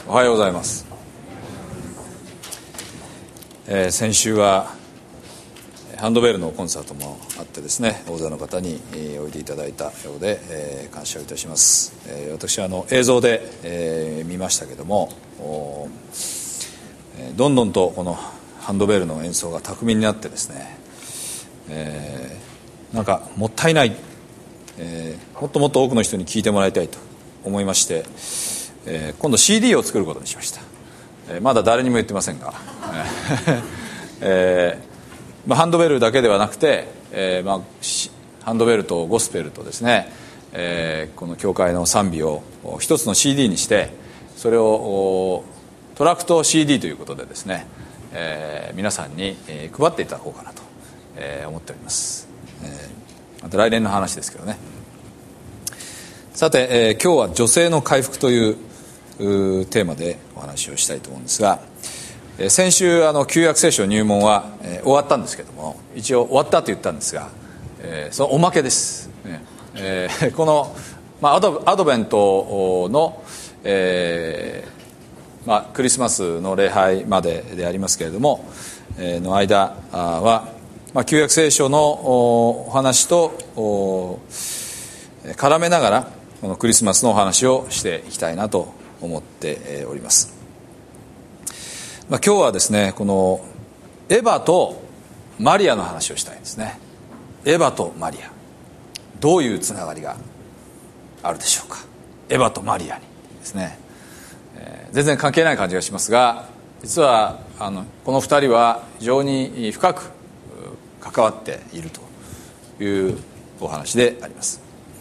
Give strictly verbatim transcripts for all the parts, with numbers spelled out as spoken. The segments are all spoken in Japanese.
おはようございます。えー、先週はハンドベルのコンサートもあってですね、大勢の方においでいただいたようで、えー、感謝をいたします。えー、私はあの映像で、えー、見ましたけども、どんどんとこのハンドベルの演奏が巧みになってですね、えー、なんかもったいない、えー、もっともっと多くの人に聴いてもらいたいと思いまして、えー、今度 シーディー を作ることにしました。えー、まだ誰にも言ってませんが、えーまあ、ハンドベルだけではなくて、えーまあ、ハンドベルとゴスペルとですね、えー、この教会の賛美を一つの シーディー にして、それをトラクト シーディー ということでですね、えー、皆さんに配っていただこうかなと、えー、思っております。えー、また来年の話ですけどね。さて、えー、今日は女性の回復というテーマでお話をしたいと思うんですが、えー、先週あの旧約聖書入門は、えー、終わったんですけども、一応終わったと言ったんですが、えー、そのおまけです、ねえー、この、まあ、アド、アドベントの、えーまあ、クリスマスの礼拝まででありますけれども、えー、の間は、まあ、旧約聖書のお話と絡めながらこのクリスマスのお話をしていきたいなと思っております。まあ、今日はですね、このエバとマリアの話をしたいんですね。エバとマリア、どういうつながりがあるでしょうか。エバとマリアにですね、えー、全然関係ない感じがしますが、実はあのこのふたりは非常に深く関わっているというお話であります。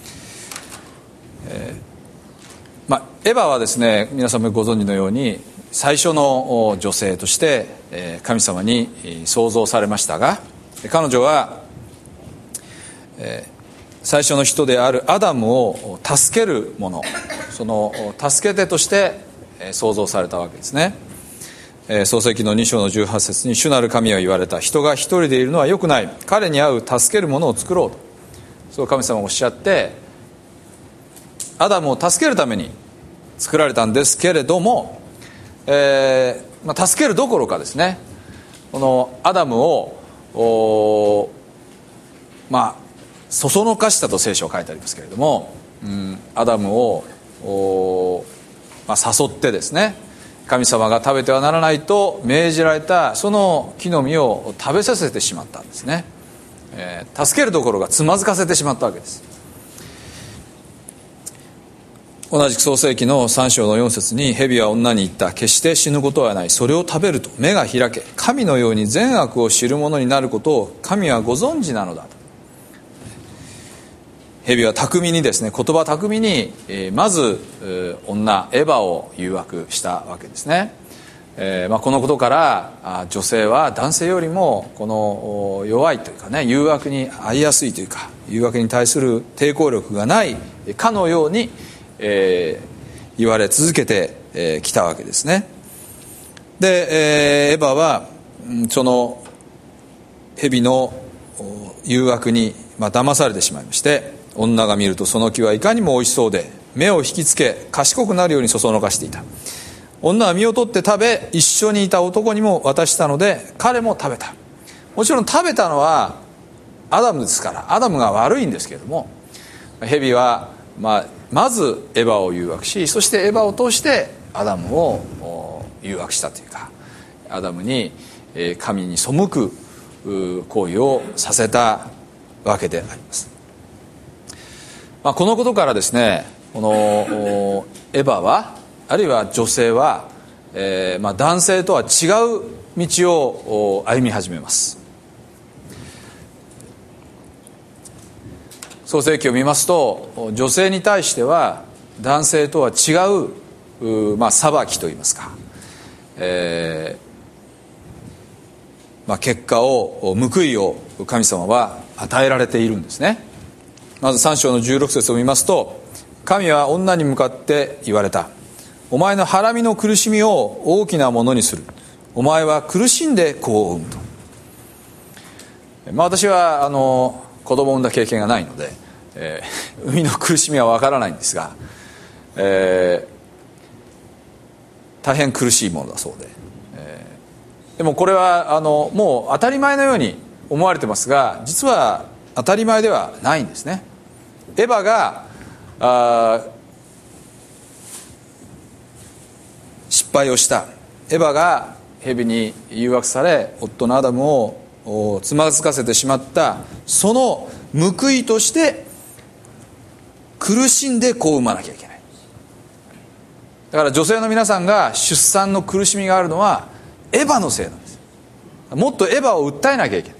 えーまあ、エバはですね、皆さんもご存知のように最初の女性として神様に創造されましたが、彼女は最初の人であるアダムを助けるもの、その助け手として創造されたわけですね。創世記のに章のじゅうはち節に、主なる神は言われた、人が一人でいるのは良くない、彼に合う助けるものを作ろうと、そう神様がおっしゃってアダムを助けるために作られたんですけれども、えーまあ、助けるどころかですね、このアダムをまあそそのかしたと聖書は書いてありますけれども、うん、アダムを、まあ、誘ってですね、神様が食べてはならないと命じられたその木の実を食べさせてしまったんですね。えー、助けるどころがつまずかせてしまったわけです。同じく創世記のさん章のよん節に、蛇は女に言った、決して死ぬことはない、それを食べると目が開け、神のように善悪を知る者になることを神はご存知なのだと。蛇は巧みにですね、言葉巧みに、えー、まず、えー、女エバを誘惑したわけですね。えーまあ、このことから女性は男性よりもこの弱いというかね、誘惑に遭いやすいというか、誘惑に対する抵抗力がないかのようにえー、言われ続けてき、えー、たわけですね。で、えー、エバはその蛇の誘惑に、まあ、騙されてしまいまして、女が見るとその木はいかにも美味しそうで目を引きつけ賢くなるようにそそのかしていた。女は実を取って食べ、一緒にいた男にも渡したので彼も食べた。もちろん食べたのはアダムですから、アダムが悪いんですけれども、蛇はまあまずエバを誘惑し、そしてエバを通してアダムを誘惑したというか、アダムに神に背く行為をさせたわけであります。まあ、このことからですね、このエバは、あるいは女性は、えーまあ、男性とは違う道を歩み始めます。創世記を見ますと、女性に対しては男性とは違う、まあ、裁きといいますか、えーまあ、結果を、報いを神様は与えられているんですね。まずさん章のじゅうろく節を見ますと、神は女に向かって言われた。お前の腹身の苦しみを大きなものにする。お前は苦しんで子を産むと。まあ、私はあの子供を産んだ経験がないので、えー、産みの苦しみはわからないんですが、え大変苦しいものだそうで、えー、でもこれはあのもう当たり前のように思われてますが、実は当たり前ではないんですね。エバがあ失敗をした。エバが蛇に誘惑され夫のアダムをつまずかせてしまった、その報いとして苦しんで子を産まなきゃいけない。だから女性の皆さんが出産の苦しみがあるのはエバのせいなんです。もっとエバを訴えなきゃいけない。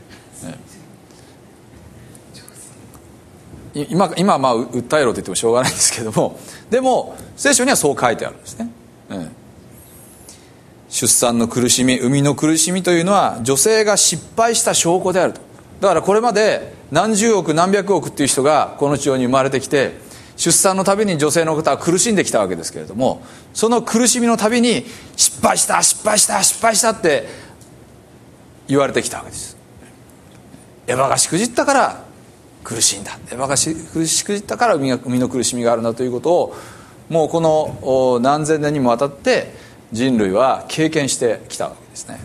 今, 今はまあ訴えろと言ってもしょうがないんですけども、でも聖書にはそう書いてあるんですね、うん、出産の苦しみ、産みの苦しみというのは女性が失敗した証拠であると。だからこれまで何十億何百億っていう人がこの地上に生まれてきて、出産のたびに女性の方は苦しんできたわけですけれども、その苦しみのたびに失敗した失敗した失敗したって言われてきたわけです。エヴァがしくじったから苦しいんだ、エヴァがしくじったから生みの苦しみがあるんだということを、もうこの何千年にもわたって人類は経験してきたわけですね。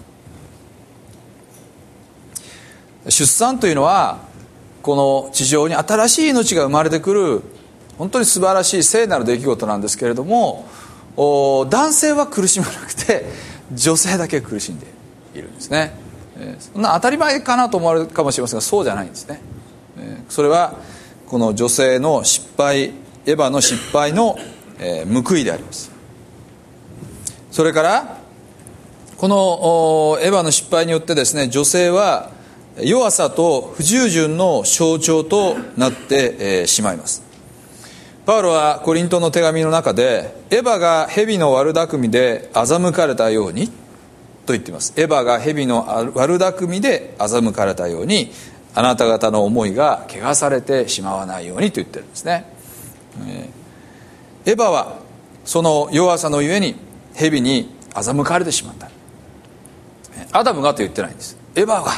出産というのはこの地上に新しい命が生まれてくる本当に素晴らしい聖なる出来事なんですけれども、男性は苦しまなくて女性だけ苦しんでいるんですね。そんな当たり前かなと思われるかもしれませんが、そうじゃないんですね。それはこの女性の失敗、エヴァの失敗の報いであります。それからこのエヴァの失敗によってですね、女性は弱さと不従順の象徴となってしまいます。パウロはコリントの手紙の中で、エヴァが蛇の悪巧みで欺かれたようにと言っています。エヴァが蛇の悪巧みで欺かれたように、あなた方の思いが汚されてしまわないようにと言ってるんですね。エヴァはその弱さのゆえに蛇に欺かれてしまった。アダムがと言ってないんです。エヴァが。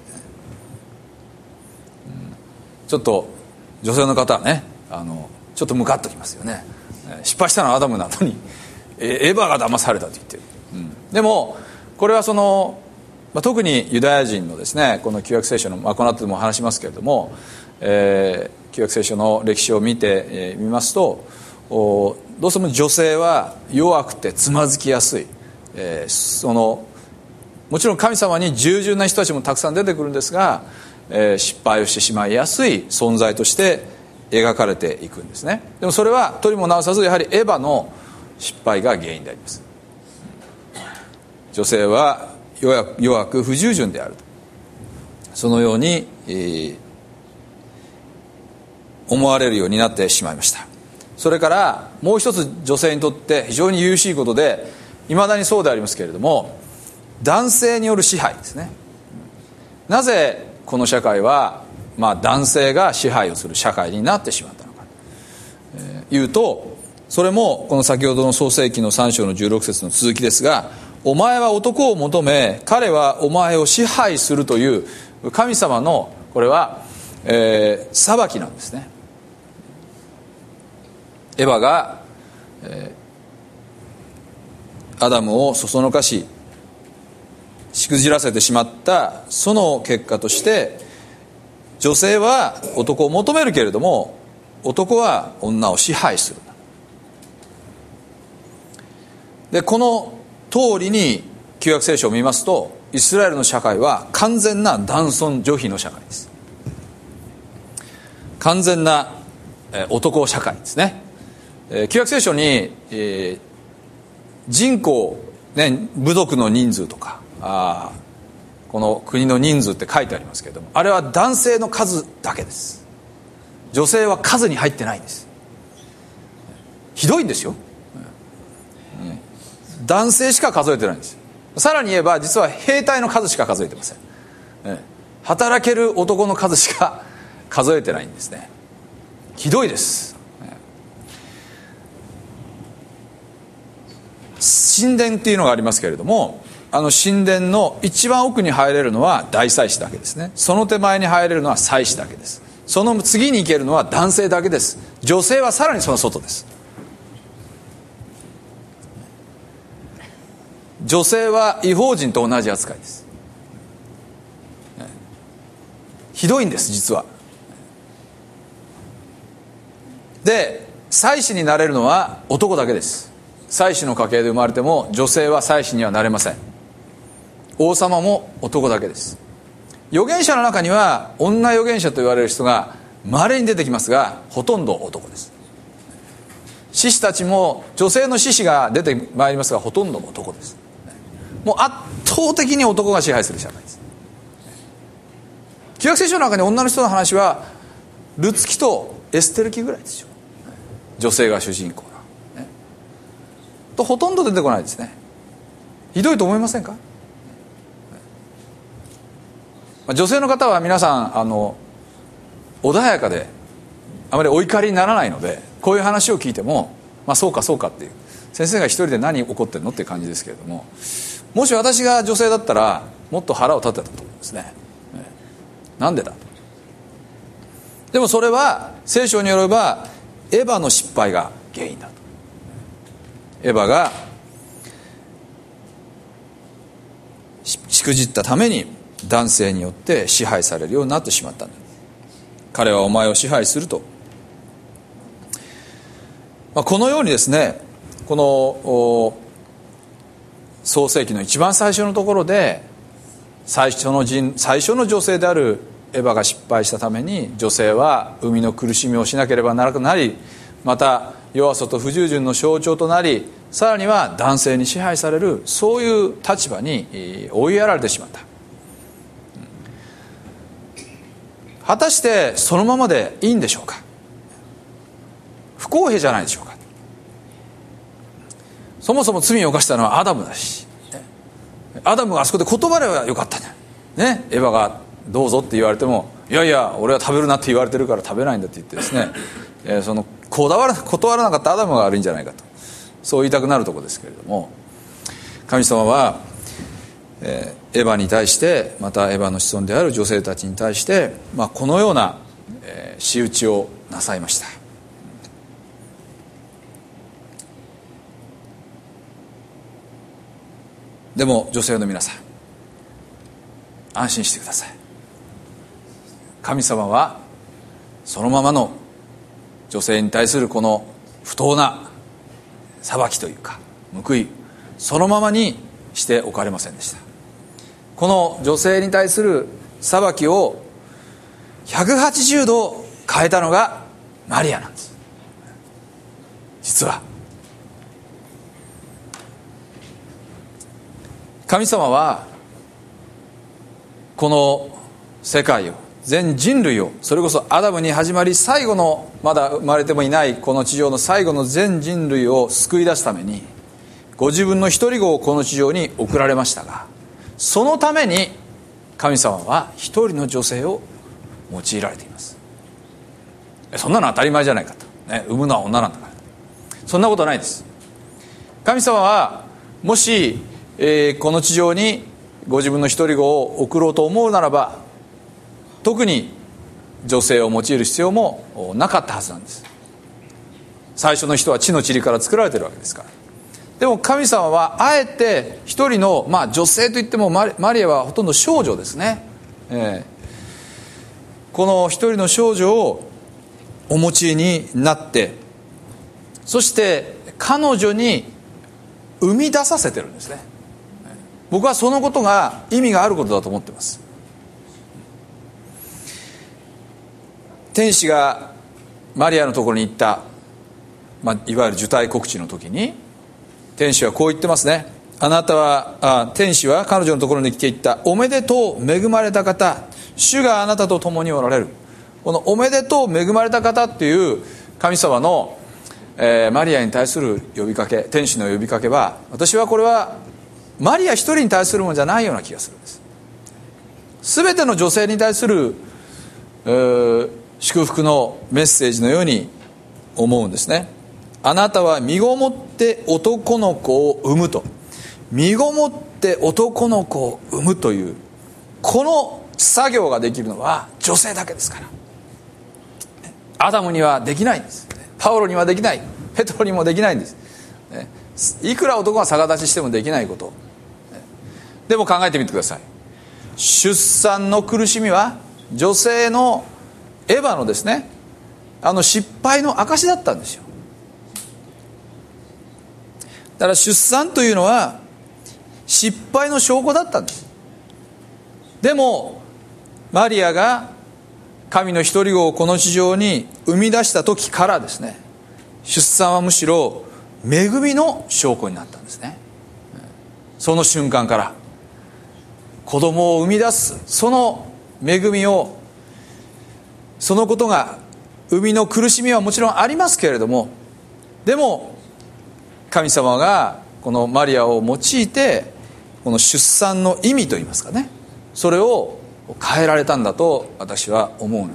ちょっと女性の方はね、あのちょっとムカッときますよね。失敗したのはアダムなのにエヴァが騙されたと言ってる、うん、でもこれはその、まあ、特にユダヤ人のですね、この旧約聖書の、まあ、この後でも話しますけれども、えー、旧約聖書の歴史を見てみ、えー、ますと、どうしても女性は弱くてつまずきやすい、えー、そのもちろん神様に従順な人たちもたくさん出てくるんですが、えー、失敗をしてしまいやすい存在として描かれていくんですね。でもそれはとりもなおさずやはりエヴァの失敗が原因であります。女性は弱く、弱く不従順であると、そのように、えー、思われるようになってしまいました。それからもう一つ女性にとって非常に優しいことで、いまだにそうでありますけれども、男性による支配ですね。なぜこの社会は、まあ、男性が支配をする社会になってしまったのかと、えー、いうと、それもこの先ほどの創世記のさん章のじゅうろく節の続きですが、お前は男を求め彼はお前を支配するという神様のこれは、えー、裁きなんですね。エヴァが、えー、アダムをそそのかししくじらせてしまった、その結果として女性は男を求めるけれども男は女を支配する。でこの通りに旧約聖書を見ますと、イスラエルの社会は完全な男尊女卑の社会です。完全な、えー、男社会ですね。えー、旧約聖書に、えー、人口、ね、部族の人数とか、あこの国の人数って書いてありますけれども、あれは男性の数だけです。女性は数に入ってないんです。ひどいんですよ。男性しか数えてないんです。さらに言えば実は兵隊の数しか数えてません。働ける男の数しか数えてないんですね。ひどいです。神殿っていうのがありますけれども、あの神殿の一番奥に入れるのは大祭司だけですね。その手前に入れるのは祭司だけです。その次に行けるのは男性だけです。女性はさらにその外です。 女性は異邦人と同じ扱いです。ひどいんです、実は。で、祭司になれるのは男だけです。祭司の家系で生まれても女性は祭司にはなれません。王様も男だけです。預言者の中には女預言者と言われる人が稀に出てきますが、ほとんど男です。士師たちも女性の士師が出てまいりますが、ほとんど男です。もう圧倒的に男が支配する社会です。旧約聖書の中に女の人の話はルツキとエステル記ぐらいですよ。女性が主人公だ、ね、とほとんど出てこないですね。ひどいと思いませんか？女性の方は皆さんあの穏やかであまりお怒りにならないので、こういう話を聞いても、まあ、そうかそうかっていう、先生が一人で何怒ってるのっていう感じですけれども、もし私が女性だったらもっと腹を立てたと思うんですね。なんでだと。でもそれは聖書によればエヴァの失敗が原因だと。エヴァがしくじったために男性によって支配されるようになってしまったんだ。彼はお前を支配すると、まあ、このようにですね、この創世記の一番最初のところで最初の人最初の女性であるエヴァが失敗したために女性は生みの苦しみをしなければならなくなり、また弱さと不従順の象徴となり、さらには男性に支配される、そういう立場に追いやられてしまった。果たしてそのままでいいんでしょうか。不公平じゃないでしょうか。そもそも罪を犯したのはアダムだし、アダムがあそこで断ればよかったんだ、ね、エヴァがどうぞって言われても、いやいや俺は食べるなって言われてるから食べないんだって言ってですね、えー、その断ら断らなかったアダムが悪いんじゃないかと、そう言いたくなるところですけれども、神様は、えー、エヴァに対して、またエヴァの子孫である女性たちに対して、まあ、このような、えー、仕打ちをなさいました。でも女性の皆さん、安心してください。神様はそのままの女性に対するこの不当な裁きというか報い、そのままにしておかれませんでした。この女性に対する裁きをひゃくはちじゅうど変えたのがマリアなんです。実は神様はこの世界を、全人類を、それこそアダムに始まり最後の、まだ生まれてもいないこの地上の最後の全人類を救い出すためにご自分の一人子をこの地上に送られましたが、そのために神様は一人の女性を用いられています。そんなの当たり前じゃないかと、ね、産むのは女なんだから、そんなことないです。神様はもし、えー、この地上にご自分の一人子を送ろうと思うならば、特に女性を用いる必要もなかったはずなんです。最初の人は地の塵から作られているわけですから。でも神様はあえて一人の、まあ、女性といってもマリ、マリアはほとんど少女ですね、えー、この一人の少女をお持ちになって、そして彼女に生み出させてるんですね。僕はそのことが意味があることだと思っています。天使がマリアのところに行った、まあ、いわゆる受胎告知の時に天使はこう言ってますね。あなたはあ天使は彼女のところに来て言った。おめでとう恵まれた方、主があなたと共におられる。このおめでとう恵まれた方っていう神様の、えー、マリアに対する呼びかけ、天使の呼びかけは、私はこれはマリア一人に対するものじゃないような気がするんです。全ての女性に対する、えー、祝福のメッセージのように思うんですね。あなたは身ごもって男の子を産むと、身ごもって男の子を産むというこの作業ができるのは女性だけですから。アダムにはできないんです。パウロにはできない、ペトロにもできないんです。いくら男が逆立ちしてもできないこと、 でも考えてみてください。出産の苦しみは女性のエヴァのですね、あの失敗の証だったんですよ。だから出産というのは失敗の証拠だったんです。でもマリアが神の一人子をこの地上に生み出した時からですね、出産はむしろ恵みの証拠になったんですね。その瞬間から子供を生み出すその恵みを、そのことが生みの苦しみはもちろんありますけれども、でも神様がこのマリアを用いてこの出産の意味といいますかね、それを変えられたんだと私は思うんです。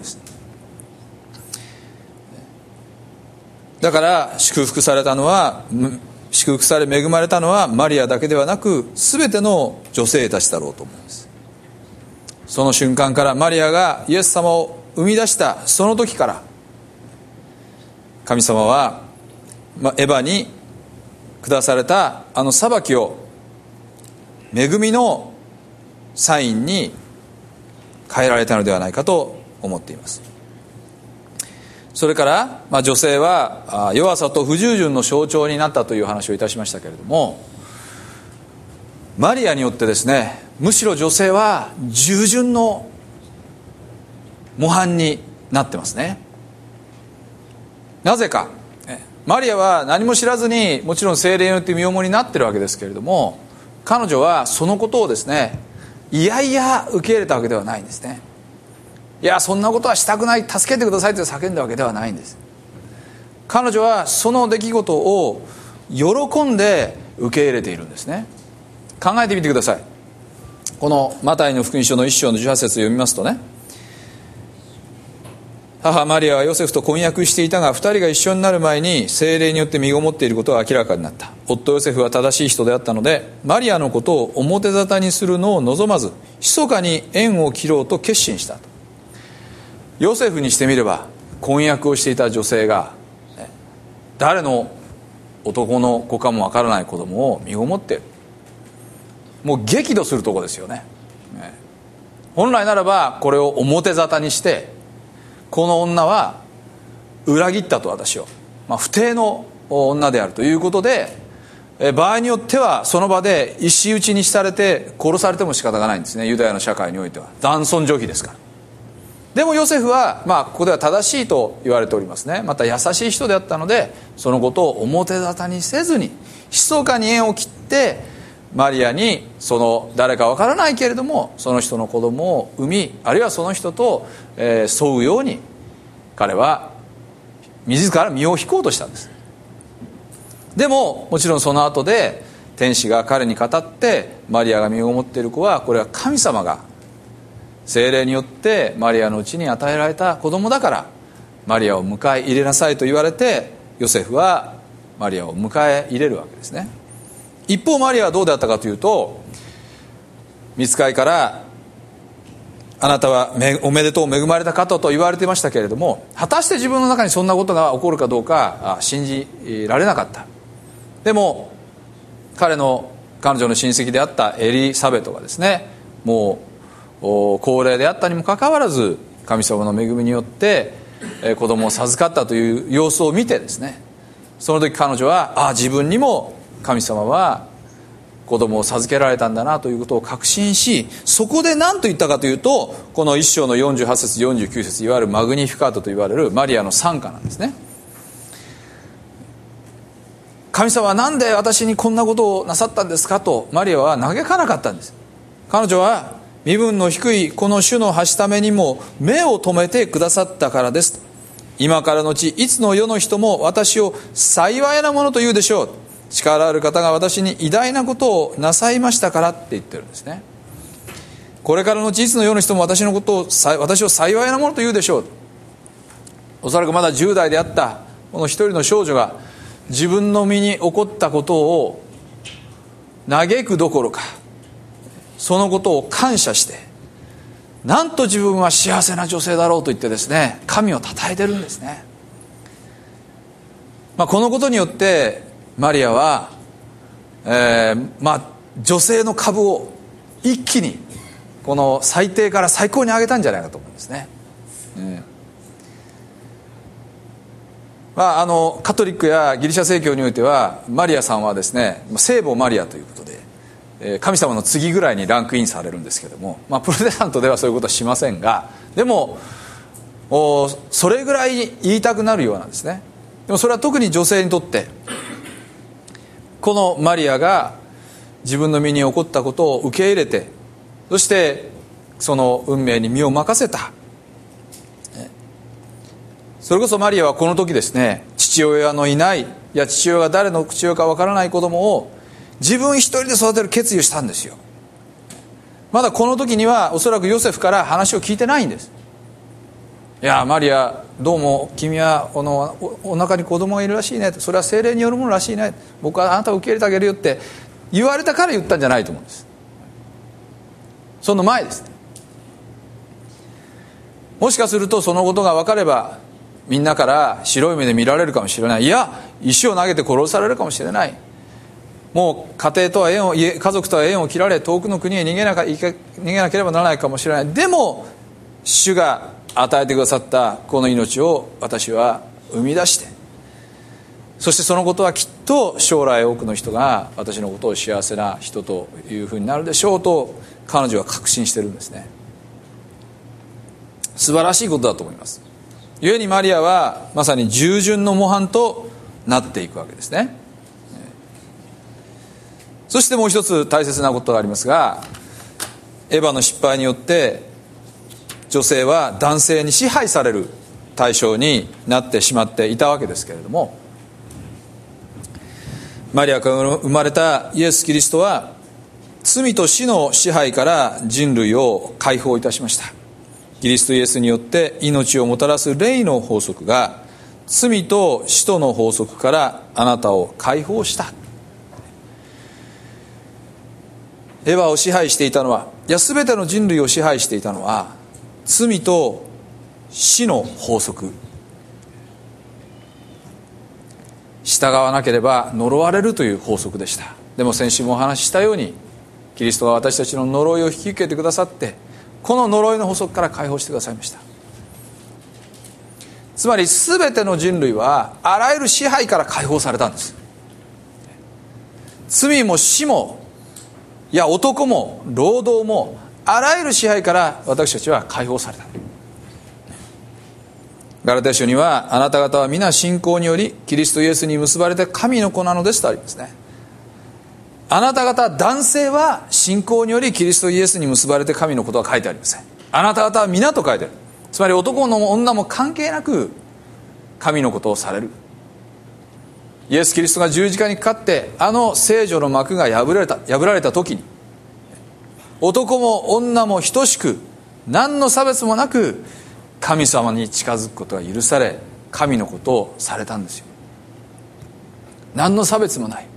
だから祝福されたのは祝福され恵まれたのはマリアだけではなく全ての女性たちだろうと思うんです。その瞬間から、マリアがイエス様を生み出したその時から、神様はエヴァに下されたあの裁きを恵みのサインに変えられたのではないかと思っています。それから、まあ、女性は弱さと不従順の象徴になったという話をいたしましたけれども、マリアによってですね、むしろ女性は従順の模範になってますね。なぜか、マリアは何も知らずにもちろん聖霊によって身重になってるわけですけれども、彼女はそのことをですね、いやいや受け入れたわけではないんですね。いやそんなことはしたくない、助けてくださいと叫んだわけではないんです。彼女はその出来事を喜んで受け入れているんですね。考えてみてください。このマタイの福音書の一章のじゅうはち節を読みますとね、母マリアはヨセフと婚約していたが、二人が一緒になる前に聖霊によって身ごもっていることが明らかになった。夫ヨセフは正しい人であったので、マリアのことを表沙汰にするのを望まず、密かに縁を切ろうと決心したと。ヨセフにしてみれば、婚約をしていた女性が誰の男の子かもわからない子供を身ごもっている、もう激怒するところですよね。本来ならばこれを表沙汰にして、この女は裏切ったと、私を、まあ、不貞の女であるということで、場合によってはその場で石打ちにされて殺されても仕方がないんですね。ユダヤの社会においては男尊女卑ですから。でもヨセフは、まあ、ここでは正しいと言われておりますね。また優しい人であったので、そのことを表沙汰にせずに密かに縁を切ってマリアに、その誰かわからないけれどもその人の子供を産み、あるいはその人と、えー、添うように彼は自ら身を引こうとしたんです。でももちろんその後で天使が彼に語って、マリアが身ごもっている子はこれは神様が聖霊によってマリアのうちに与えられた子供だからマリアを迎え入れなさいと言われて、ヨセフはマリアを迎え入れるわけですね。一方マリアはどうであったかというと、御使いからあなたはおめでとう恵まれた方と言われていましたけれども、果たして自分の中にそんなことが起こるかどうか信じられなかった。でも彼の彼女の親戚であったエリサベトがですね、もう高齢であったにもかかわらず神様の恵みによって子供を授かったという様子を見てですね、その時彼女は、ああ自分にも神様は子供を授けられたんだなということを確信し、そこで何と言ったかというと、この一章のよんじゅうはち節よんじゅうきゅう節、いわゆるマグニフィカートと言われるマリアの賛歌なんですね。神様は何で私にこんなことをなさったんですかとマリアは嘆かなかったんです。彼女は、身分の低いこの主のはしためにも目を留めてくださったからです。今からのちいつの世の人も私を幸いなものと言うでしょう。力ある方が私に偉大なことをなさいましたからって言ってるんですね。これからのちいつの世の人も私のことを私を幸いなものと言うでしょう。おそらくまだじゅう代であったこの一人の少女が自分の身に起こったことを嘆くどころか、そのことを感謝して、なんと自分は幸せな女性だろうと言ってですね、神を称えてるんですね。まあ、このことによってマリアは、えー、まあ女性の株を一気にこの最低から最高に上げたんじゃないかと思うんですね、うんまあ、あのカトリックやギリシャ正教においてはマリアさんはですね聖母マリアということで、えー、神様の次ぐらいにランクインされるんですけども、まあ、プロテスタントではそういうことはしませんが、でもおそれぐらい言いたくなるようなんですね。でもそれは特に女性にとってこのマリアが自分の身に起こったことを受け入れて、そしてその運命に身を任せた。それこそマリアはこの時ですね、父親のいない、いや父親が誰の父親かわからない子供を自分一人で育てる決意をしたんですよ。まだこの時にはおそらくヨセフから話を聞いてないんです。いやマリアどうも君はこの お, お腹に子供がいるらしいね、それは聖霊によるものらしいね、僕はあなたを受け入れてあげるよって言われたから言ったんじゃないと思うんです。その前ですね。もしかするとそのことが分かればみんなから白い目で見られるかもしれない、いや石を投げて殺されるかもしれない、もう家庭とは縁を家族とは縁を切られ遠くの国へ逃げなか逃げなければならないかもしれない。でも主が与えてくださったこの命を私は生み出して、そしてそのことはきっと将来多くの人が私のことを幸せな人というふうになるでしょうと彼女は確信してるんですね。素晴らしいことだと思います。故にマリアはまさに従順の模範となっていくわけですね。そしてもう一つ大切なことがありますが、エヴァの失敗によって女性は男性に支配される対象になってしまっていたわけですけれども、マリアから生まれたイエス・キリストは罪と死の支配から人類を解放いたしました。キリストイエスによって命をもたらす霊の法則が罪と死との法則からあなたを解放した。エヴァを支配していたのは、いや全ての人類を支配していたのは罪と死の法則。従わなければ呪われるという法則でした。でも先週もお話ししたように、キリストが私たちの呪いを引き受けてくださって、この呪いの法則から解放してくださいました。つまり全ての人類はあらゆる支配から解放されたんです。罪も死も、いや男も労働も、あらゆる支配から私たちは解放された。ガラテヤ書には、あなた方は皆信仰によりキリストイエスに結ばれて神の子なのですとありますね。あなた方男性は信仰によりキリストイエスに結ばれて神のことは書いてありません。あなた方は皆と書いてある。つまり男も女も関係なく神のことをされる。イエス・キリストが十字架にかかってあの聖女の幕が破られた破られた時に、男も女も等しく何の差別もなく神様に近づくことが許され、神のことをされたんですよ。何の差別もない。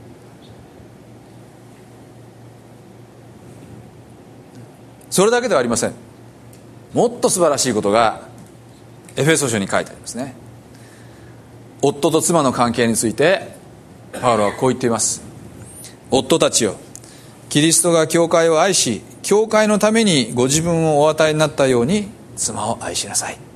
それだけではありません。もっと素晴らしいことがエフェソ書に書いてありますね。夫と妻の関係についてパウロはこう言っています。夫たちよ、キリストが教会を愛し、教会のためにご自分をお与えになったように妻を愛しなさい。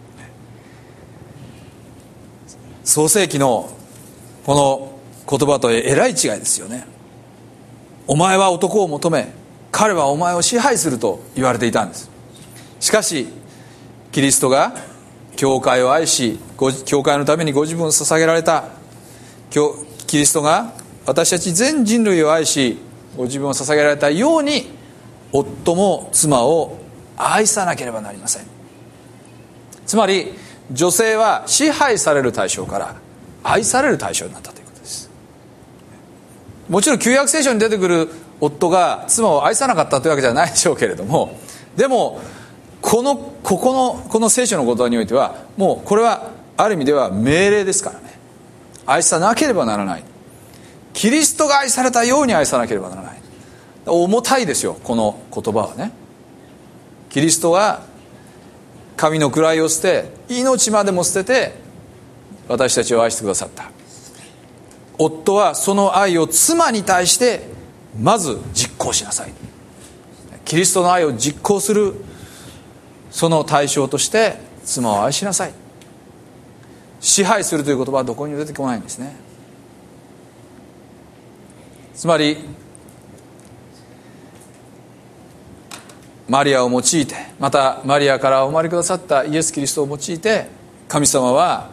創世記のこの言葉とえらい違いですよね。お前は男を求め、彼はお前を支配すると言われていたんです。しかしキリストが教会を愛し、教会のためにご自分を捧げられたキリストが私たち全人類を愛し、ご自分を捧げられたように、夫も妻を愛さなければなりません。つまり女性は支配される対象から愛される対象になったということです。もちろん旧約聖書に出てくる夫が妻を愛さなかったというわけじゃないでしょうけれども、でもこのここのこの聖書の言葉においては、もうこれはある意味では命令ですからね。愛さなければならない。キリストが愛されたように愛さなければならない。重たいですよ、この言葉はね。キリストが神の位を捨て、命までも捨てて私たちを愛してくださった。夫はその愛を妻に対してまず実行しなさい。 キリストの愛を実行するその対象として妻を愛しなさい。支配するという言葉はどこにも出てこないんですね。つまりマリアを用いて、またマリアからお生まれくださったイエス・キリストを用いて、神様は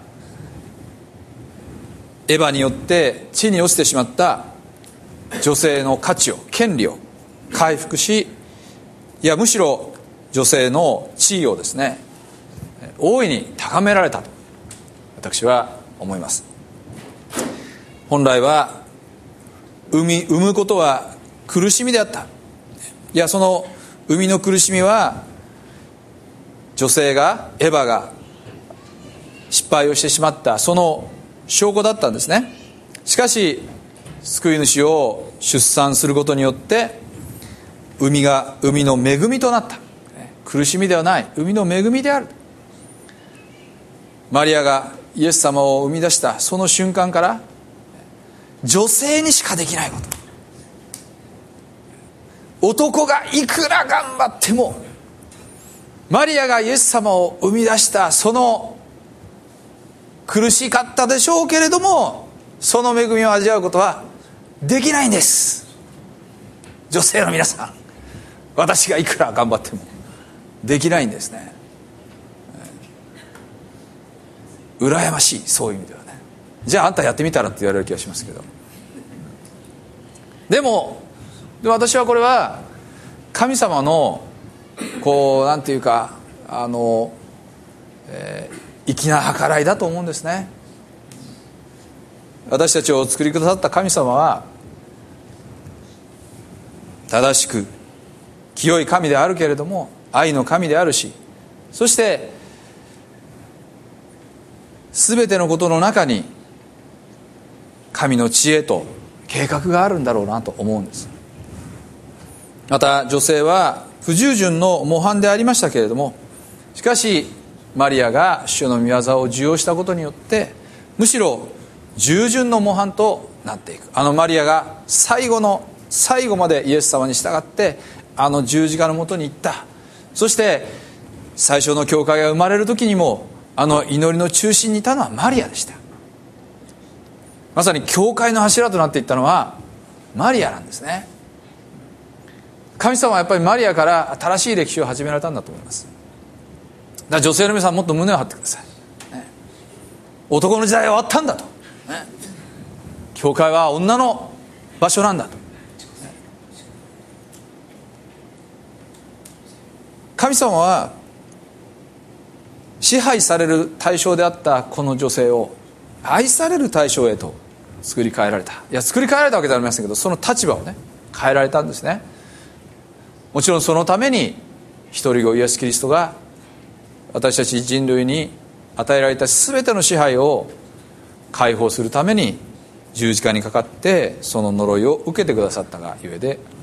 エヴァによって地に落ちてしまった女性の価値を、権利を回復し、いやむしろ女性の地位をですね、大いに高められたと私は思います。本来は産み産むことは苦しみであった。いやその生みの苦しみは女性がエヴァが失敗をしてしまったその証拠だったんですね。しかし救い主を出産することによって生みが生みの恵みとなった。苦しみではない、生みの恵みである。マリアがイエス様を生み出したその瞬間から女性にしかできないこと、男がいくら頑張ってもマリアがイエス様を生み出したその苦しかったでしょうけれどもその恵みを味わうことはできないんです。女性の皆さん、私がいくら頑張ってもできないんですね。羨ましい、そういう意味ではね。じゃああんたやってみたらって言われる気がしますけど、でもで私はこれは神様のこうなんていうかあの、えー、粋な計らいだと思うんですね。私たちを作りくださった神様は正しく清い神であるけれども愛の神であるし、そして全てのことの中に神の知恵と計画があるんだろうなと思うんです。また女性は不従順の模範でありましたけれども、しかしマリアが主の御業を受容したことによってむしろ従順の模範となっていく。あのマリアが最後の最後までイエス様に従ってあの十字架のもとに行った。そして最初の教会が生まれる時にもあの祈りの中心にいたのはマリアでした。まさに教会の柱となっていったのはマリアなんですね。神様はやっぱりマリアから新しい歴史を始められたんだと思います。だから女性の皆さんもっと胸を張ってください、ね、男の時代は終わったんだと、ね、教会は女の場所なんだと、ね、神様は支配される対象であったこの女性を愛される対象へと作り変えられた。いや作り変えられたわけではありませんけど、その立場をね変えられたんですね。もちろんそのために一人子イエス・キリストが私たち人類に与えられた全ての支配を解放するために十字架にかかってその呪いを受けてくださったがゆえであります。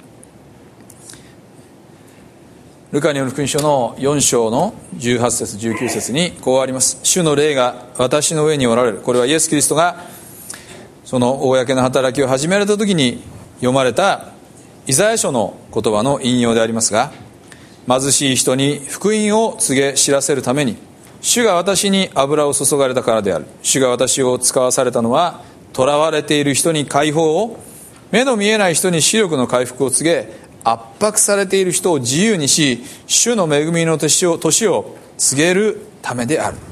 ルカによる福音書のよん章のじゅうはち節じゅうきゅう節にこうあります。主の霊が私の上におられる。これはイエス・キリストがその公の働きを始められた時に読まれたイザヤ書の言葉の引用でありますが、貧しい人に福音を告げ知らせるために主が私に油を注がれたからである。主が私を使わされたのは囚われている人に解放を、目の見えない人に視力の回復を告げ、圧迫されている人を自由にし、主の恵みの年を、年を告げるためである。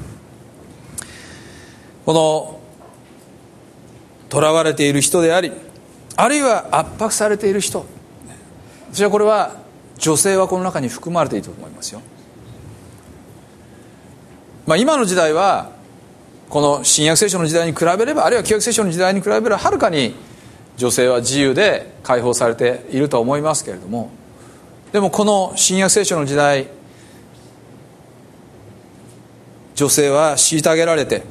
この囚われている人であり、あるいは圧迫されている人、私はこれは女性はこの中に含まれていると思いますよ。まあ、今の時代はこの新約聖書の時代に比べれば、あるいは旧約聖書の時代に比べればはるかに女性は自由で解放されていると思いますけれども、でもこの新約聖書の時代、女性は虐げられて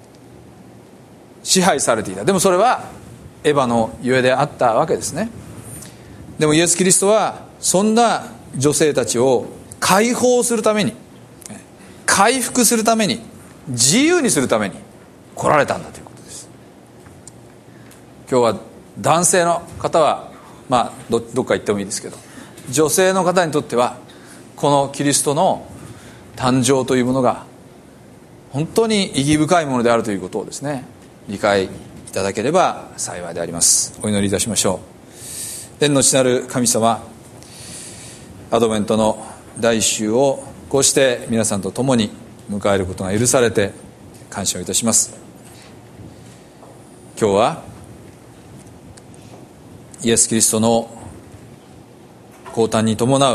支配されていた。でもそれはエヴァのゆえであったわけですね。でもイエス・キリストはそんな女性たちを解放するために、回復するために、自由にするために来られたんだということです。今日は男性の方はまあ ど, どっか行ってもいいですけど、 女性の方にとってはこのキリストの誕生というものが本当に意義深いものであるということをですね、理解いただければ幸いであります。お祈りいたしましょう。天の父なる神様、アドベントの第一週をこうして皆さんと共に迎えることが許されて感謝をいたします。今日はイエス・キリストの降誕に伴う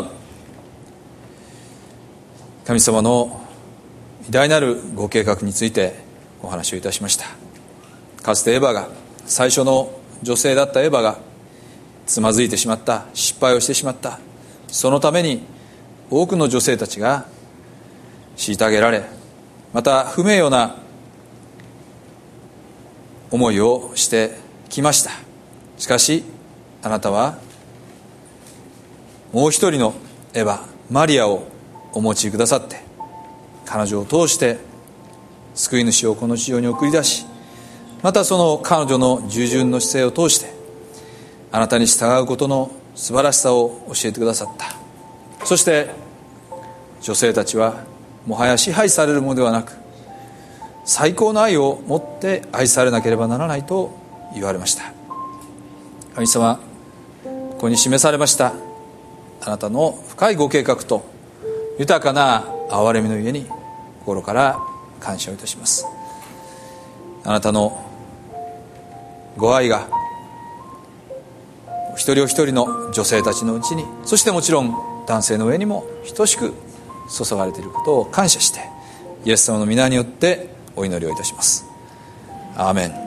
神様の偉大なるご計画についてお話をいたしました。かつてエヴァが、最初の女性だったエヴァがつまずいてしまった、失敗をしてしまった。そのために多くの女性たちが虐げられ、また不名誉な思いをしてきました。しかしあなたはもう一人のエヴァ、マリアをお持ちくださって、彼女を通して救い主をこの地上に送り出し、またその彼女の従順の姿勢を通してあなたに従うことの素晴らしさを教えてくださった。そして女性たちはもはや支配されるものではなく、最高の愛を持って愛されなければならないと言われました。神様、ここに示されましたあなたの深いご計画と豊かな憐れみのゆえに心から感謝をいたします。あなたのご愛が一人お一人の女性たちのうちに、そしてもちろん男性の上にも等しく注がれていることを感謝して、イエス様の皆によってお祈りをいたします。アーメン。